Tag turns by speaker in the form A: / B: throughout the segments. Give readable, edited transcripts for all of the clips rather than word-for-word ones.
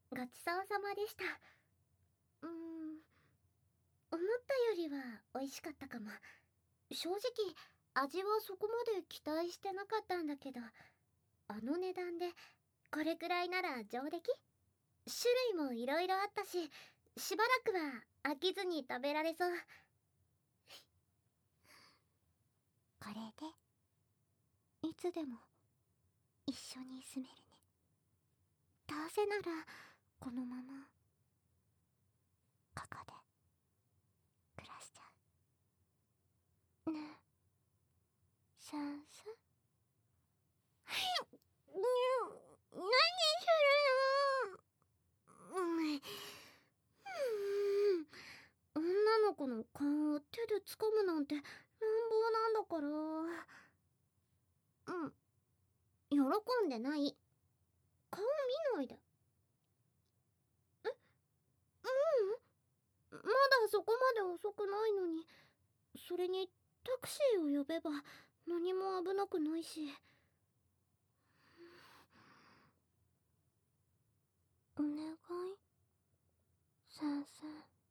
A: ごちそうさまでした。思ったよりは美味しかったかも。正直、味はそこまで期待してなかったんだけど、あの値段でこれくらいなら上出来？種類もいろいろあったし、しばらくは飽きずに食べられそう。これでいつでも一緒に住めるね。どうせならこのままここで暮らしちゃうね。先生。何するの？女の子の顔を手で掴むなんて乱暴なんだから。喜んでない。顔見ないで。まだそこまで遅くないのに。それにタクシーを呼べば何も危なくないし。お願い、先生。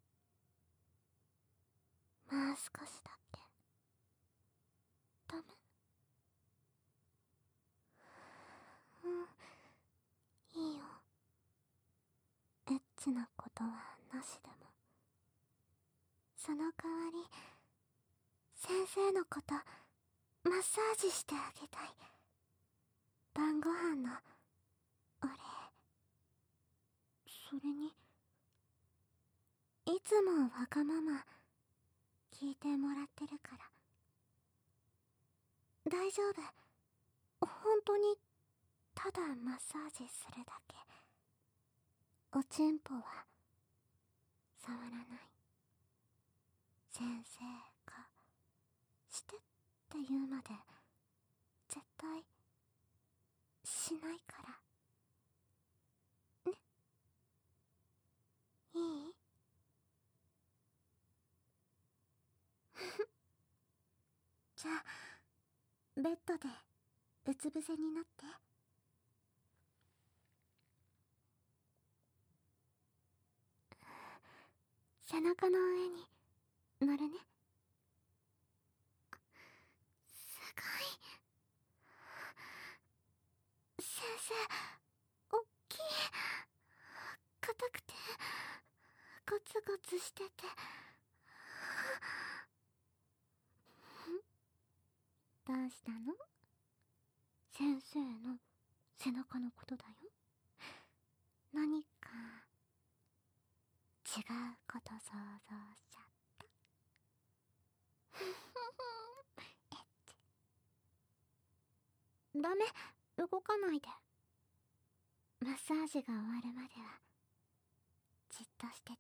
A: もう少しだけ。ダメ？いいよ。エッチなことはなしでも、その代わり先生のことマッサージしてあげたい。晩ご飯のお礼。それに、いつもわがまま聞いてもらってるから。大丈夫。本当にただマッサージするだけ。おちんぽは触らない。先生がしてって言うまで絶対しないからね。いい？じゃあベッドでうつ伏せになって。背中の上に乗るね。すごい。先生、おっきい。硬くてゴツゴツしてて。どうしたの？先生の背中のことだよ。何か違うこと想像しちゃった？ダメ、動かないで。マッサージが終わるまではじっとしてて。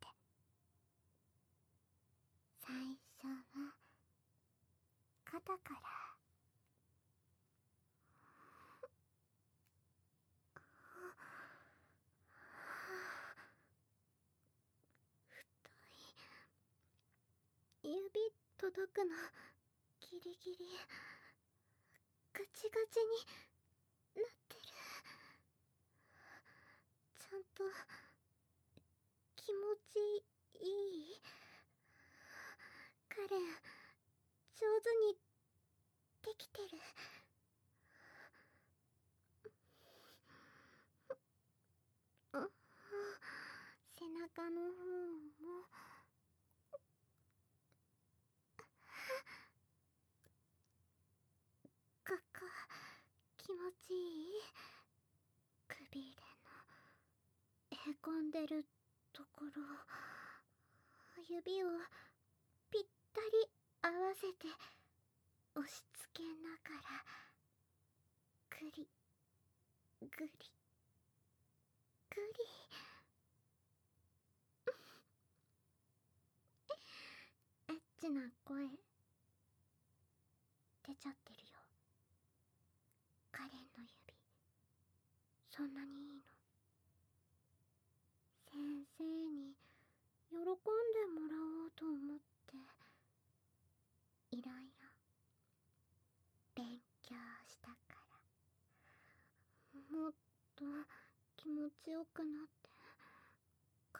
A: 最初は肩から。指届くのギリギリ。ガチガチになってる。ちゃんと気持ちいい？彼上手にできてる。背中の方も。ここ気持ちいい？くびれのへこんでるところ、指をぴったり合わせて押し付けながらグリグリグリ。エッチな声出ちゃってるよ。カレンの指そんなにいいの？先生に喜んでもらおうと思っていろいろ勉強したから。もっと気持ちよくなって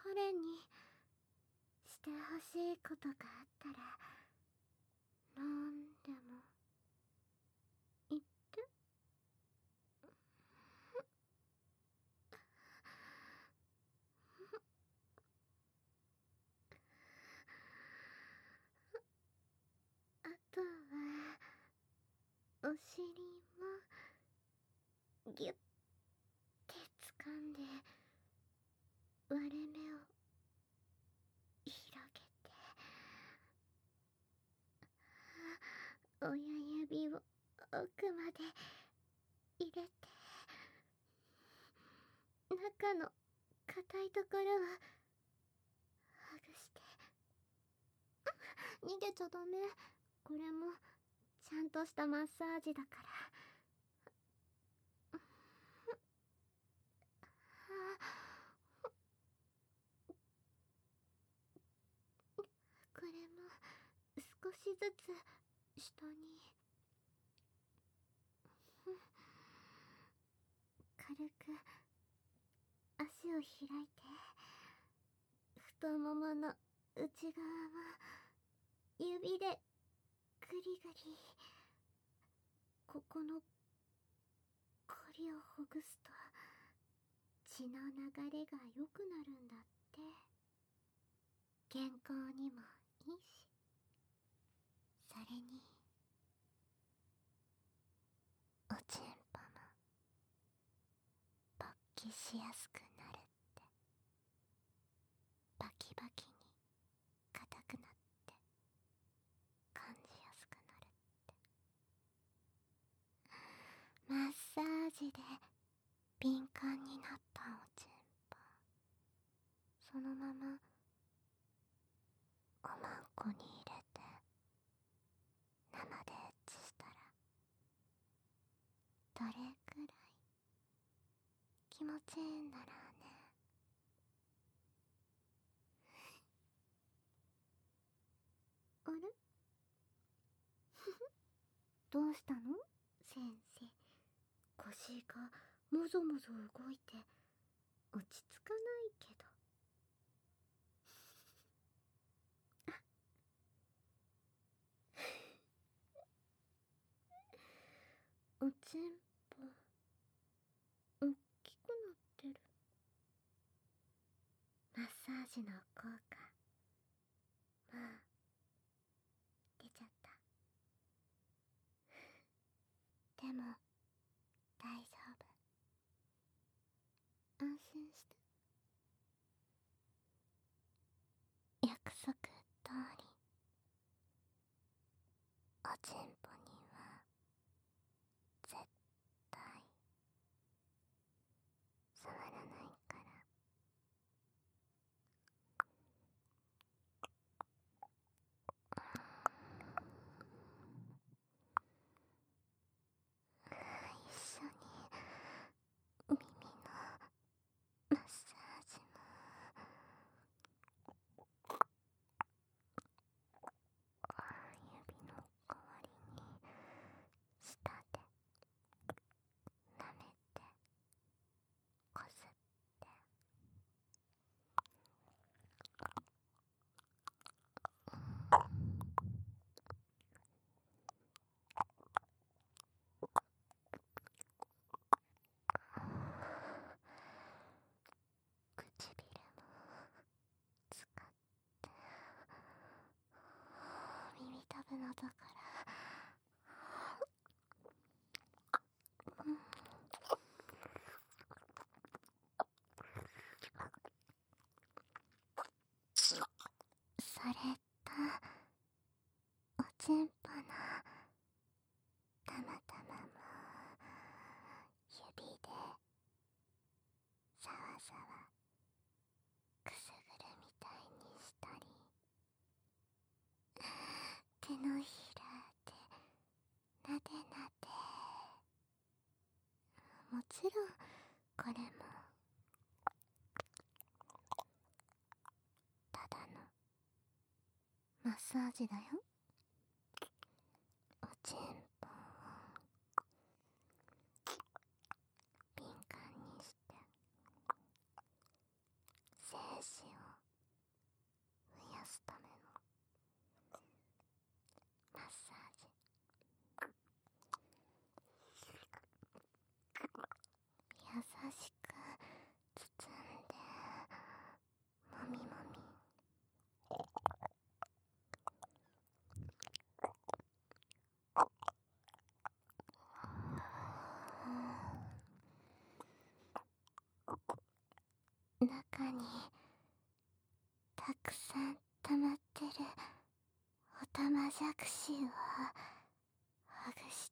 A: 彼にしてほしいことがあったらなんでも言って。あとはお尻もギュッて掴んで割れ目を広げて、親指を奥まで入れて、中の硬いところはほぐして。逃げちゃダメ。これもちゃんとしたマッサージだから。これも少しずつ下に。軽く足を開いて、太ももの内側を指でグリグリ。ここのコリをほぐすと血の流れが良くなるんだって。健康にもいいし。それにおちんぽも勃起しやすくなるって。バキバキに硬くなって感じやすくなるって。マッサージで敏感になったおちんぽ、そのままおまんこに入れて生でエッチしたらどれくらい気持ちいいんだろうね。あれどうしたの先生。腰がもぞもぞ動いて落ち着かないけど。おちんぽおっきくなってる。マッサージの効果もう出ちゃった。でも大丈夫。安心して。約束通りおちんぽには絶対触らないから。一緒に耳のマッサージも。指の代わりに舌で舐めてこすって。唇も使って耳たぶのところ。それとおちんぽのたまたまも指でさわさわくすぐるみたいにしたり、手のひらでなでなで。もちろんこれもただのマッサージだよ。おちんぽを敏感にして精子を中にたくさん溜まってるおたまじゃくしをほぐして、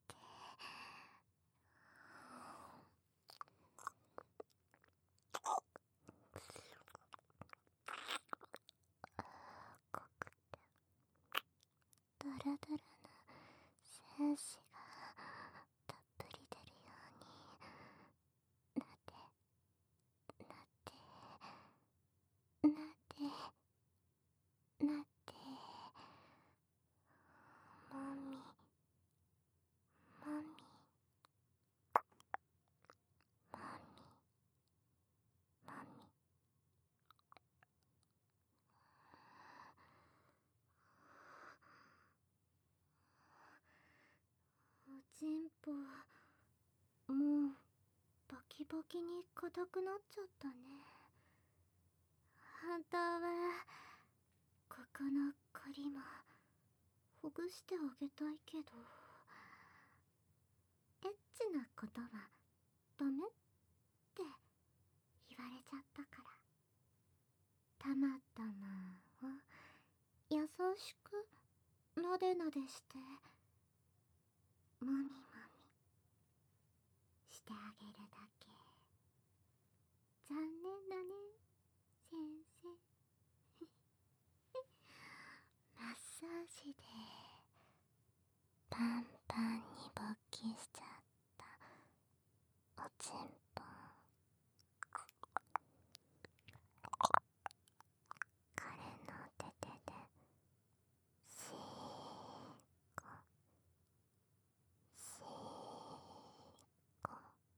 A: 濃くてドラドラな精子がたっぷり出るようになでなでなでなで、もみもみもみもみ、おちんぽもうバキバキに硬くなっちゃったね。本当はここのコリもほぐしてあげたいけど、エッチなことはダメって言われちゃったから、たまたまを優しくなでなでしてもみもみしてあげるだけ。残念だね先生。マッサージでパンパンに勃起しちゃったおちんぽ、彼の手でシーコシーコ、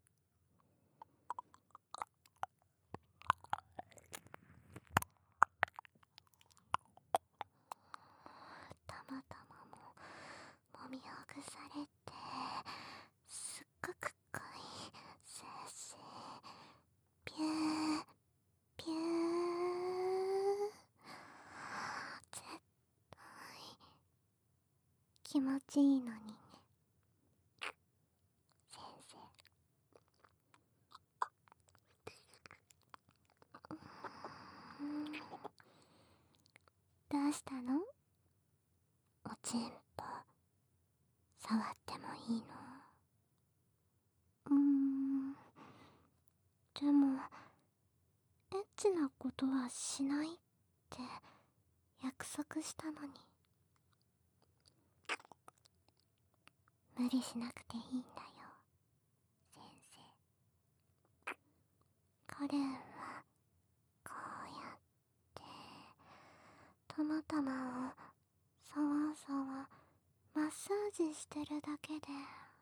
A: たまたまももみほぐされて、すっごく濃い精子ピューピュー、絶対気持ちいいのにね先生。どうしたの？おちんぽ触ってもいいの？でもエッチなことはしないって約束したのに。無理しなくていいんだよ先生。カレンはこうやってたまたまをさわさわマッサージしてるだけで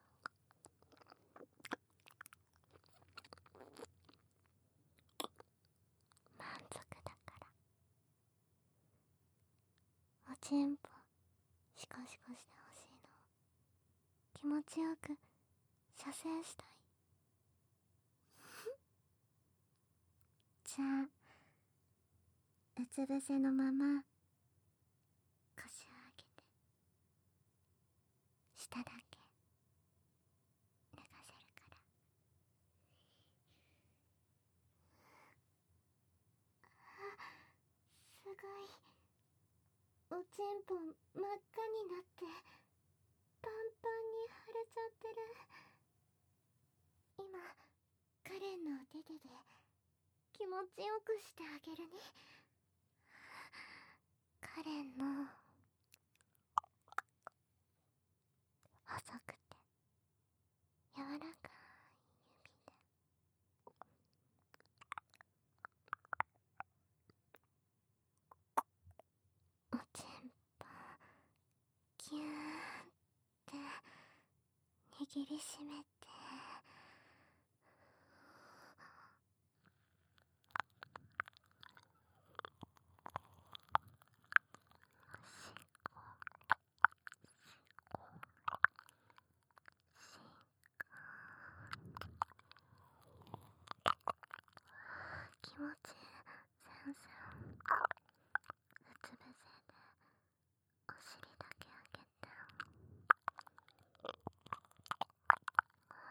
A: 満足だから。おちんぽシコシコしてほしいの。気持ちよく射精したい。じゃあうつ伏せのまま腰を上げて下だけ脱がせるから。すごい、おちんぽ真っ赤になってパンパンに腫れちゃってる。今カレンのお手手で気持ちよくしてあげるね。カレンの細くて柔らかい指でおちんぽギューって握りしめて、気持ちいい。先生うつ伏せでお尻だけ上げて、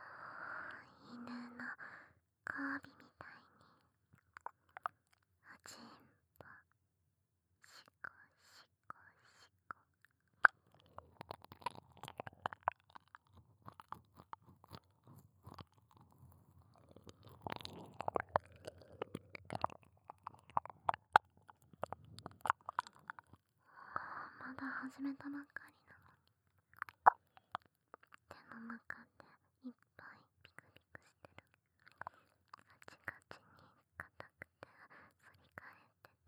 A: 始めたばっかりなのに、手の中でいっぱいピクピクしてる。ガチガチに硬くて反り返ってて、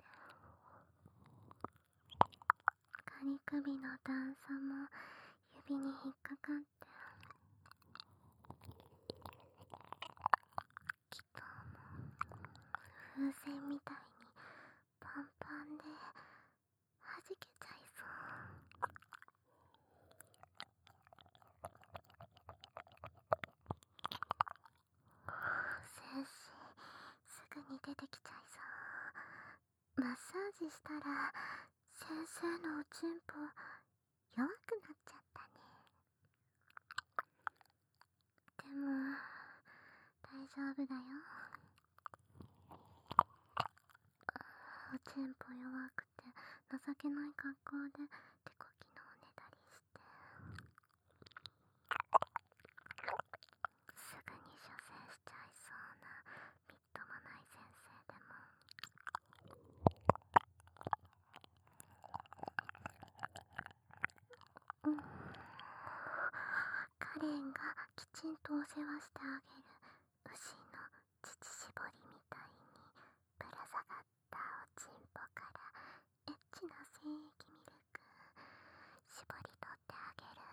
A: ガリ首の段差も指に引っかかって、きっと風船みたいにパンパンで弾けちゃいそう。精子すぐに出てきちゃいそう。マッサージしたら先生のおちんぽ弱くなっちゃったね。でも大丈夫だよ。おちんぽ弱くて情けない格好で手こきのおねだりして、すぐに射精しちゃいそうなみっともない先生でも、カレンがきちんとお世話してあげる牛の乳搾りみたいにぶら下がったおちんぽからエッチな精液ミルク絞り取ってあげる。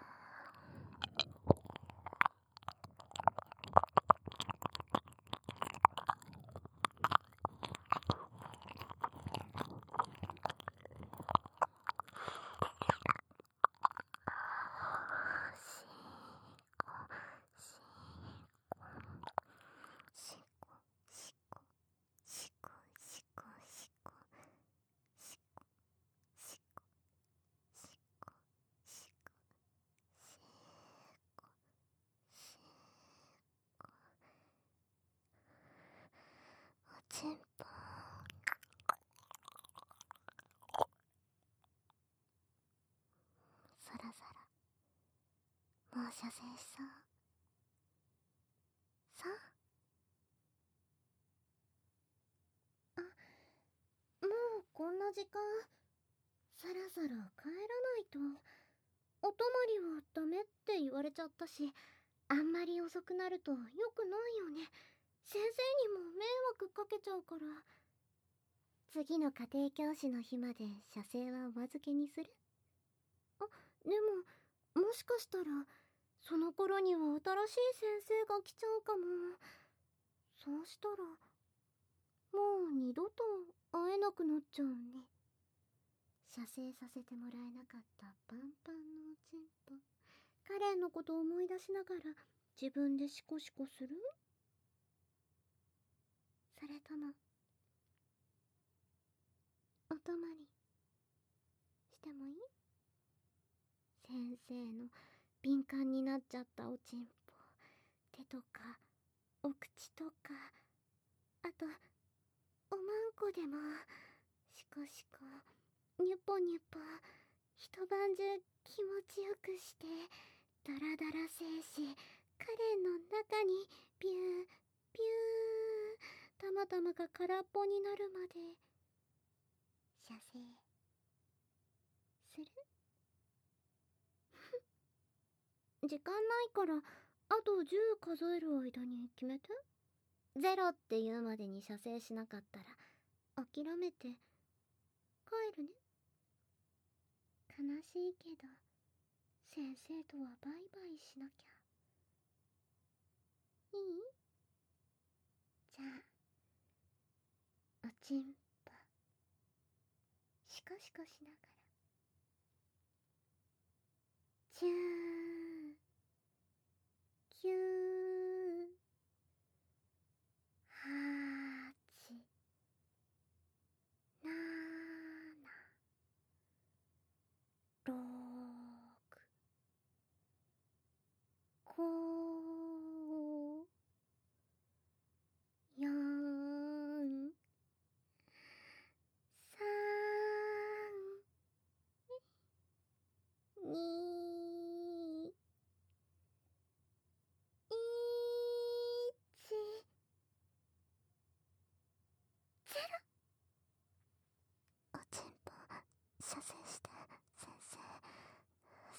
A: しこしこしこしこしこしこしこしこしこしこしこおちんぽそろそろもう射精しそうさあ。もうこんな時間、そろそろ帰らないと。お泊まりはダメって言われちゃったし、あんまり遅くなると良くないよね。先生にも迷惑かけちゃうから。次の家庭教師の日まで射精はお預けにする？あ、でも、もしかしたら、その頃には新しい先生が来ちゃうかも。そうしたら、もう二度と会えなくなっちゃうね。射精させてもらえなかったパンパンのおちんぽ、カレンのこと思い出しながら自分でシコシコする？それともお泊まりしてもいい？先生の敏感になっちゃったおちんぽ、手とかお口とか、あとおまんこでもシコシコニュポニュポ一晩中気持ちよくして、ダラダラ精子カレンの中にビュービュー、たまたまが空っぽになるまで射精する？時間ないからあと10数える間に決めて。0って言うまでに射精しなかったら諦めて帰るね。悲しいけど先生とはバイバイしなきゃ。いい？じゃあおちんぽシコシコしながらチューキュー8、7、6、5、4、3、2、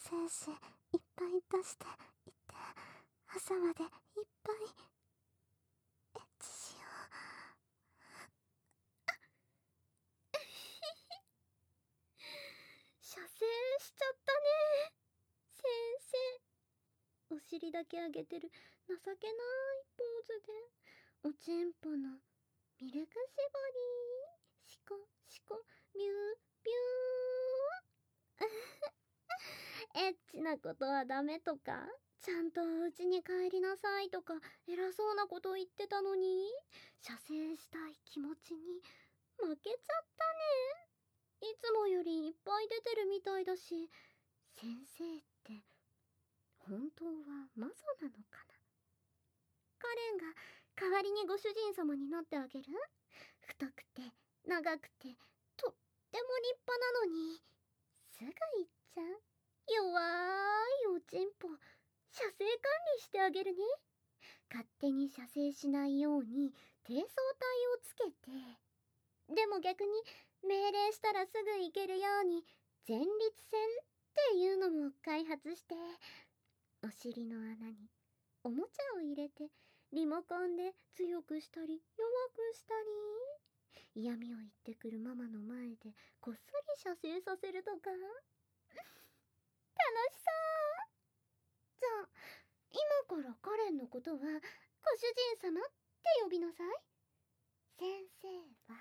A: 精子いっぱい出していって朝までいっぱいエッチしよ
B: 射精しちゃったね先生。お尻だけ上げてる情けないポーズでおちんぽのミルク絞りシコシコビュービューエッチなことはダメとかちゃんとお家に帰りなさいとか偉そうなこと言ってたのに射精したい気持ちに負けちゃったね。いつもよりいっぱい出てるみたいだし先生って本当は魔女なのかな。カレンが代わりにご主人様になってあげる。太くて長くてとっても立派なのにすぐ行っちゃう弱いおちんぽ射精管理してあげるね。勝手に射精しないように低層体をつけて、でも逆に命令したらすぐ行けるように前立腺っていうのも開発して、お尻の穴におもちゃを入れてリモコンで強くしたり弱くしたり、嫌味を言ってくるママの前でこっそり射精させるとか楽しそう。じゃあ今からカレンのことはご主人様って呼びなさい。先生は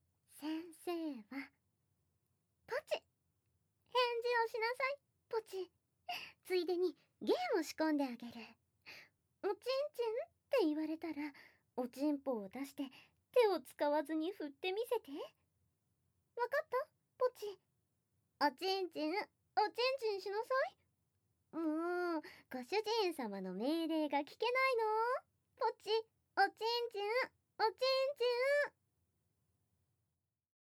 B: ポチ。返事をしなさいポチ。ついでにゲームを仕込んであげる。おちんちんって言われたらおちんぽを出して手を使わずに振ってみせて。わかったポチ。おちんちんしなさい。もうご主人様の命令が聞けないのポチ。おちんちん